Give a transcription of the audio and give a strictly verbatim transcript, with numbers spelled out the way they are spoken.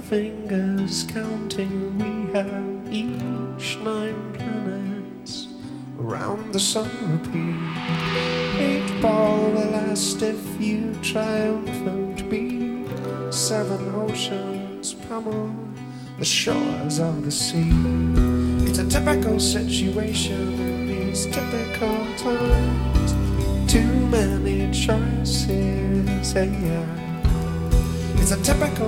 fingers counting. We have each nine planets around the sun repeat. Eight ball will last if you triumphant be. Seven oceans pummel the shores of the sea. It's a typical situation in these typical times. Too many choices, hey, yeah. It's a typical